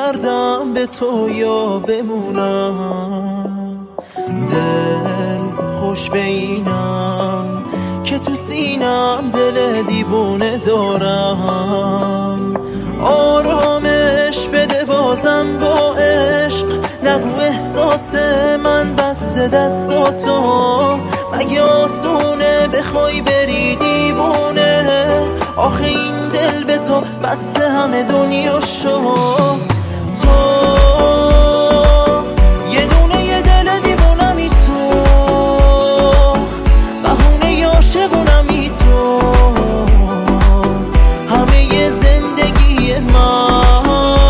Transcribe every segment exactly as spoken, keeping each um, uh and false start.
بگردم به تو یا بمونم، دل خوش بینم که تو سینم دل دیوونه دارم. آرامش بده بازم با عشق، نگو احساس من بسته دستاتو. مگه آسونه بخوای بری دیوونه؟ آخه این دل به تو بسته همه دنیا شو. تو یه دونه یه دل دیوونمی، تو بهونه عاشقونمی، تو همه زندگی من.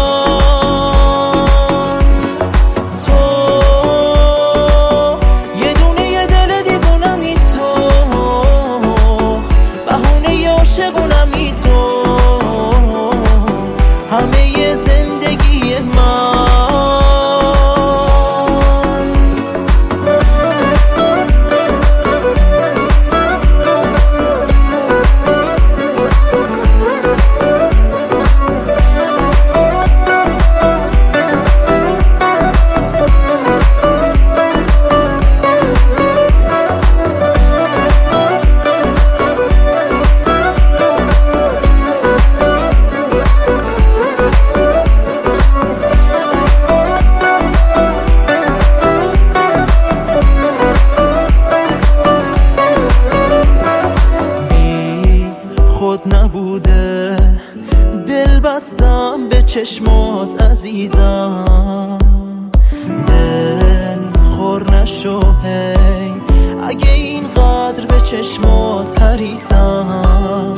تو یه دونه یه دل دیوونمی، تو بهونه عاشقونمی، تو همه زندگی من. نبوده دل بستم به چشمات عزیزم، دل خور نشو هی اگه اینقدر به چشمات حریصم.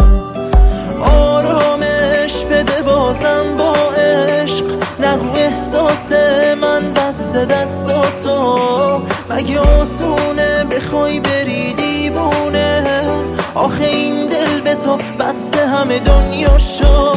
آرامش بده بازم با عشق، نگو احساس من بسته دستاتو. مگه آسونه بخوای بری دیوونه؟ آخه این دل به تو بسته همه دنیا شو.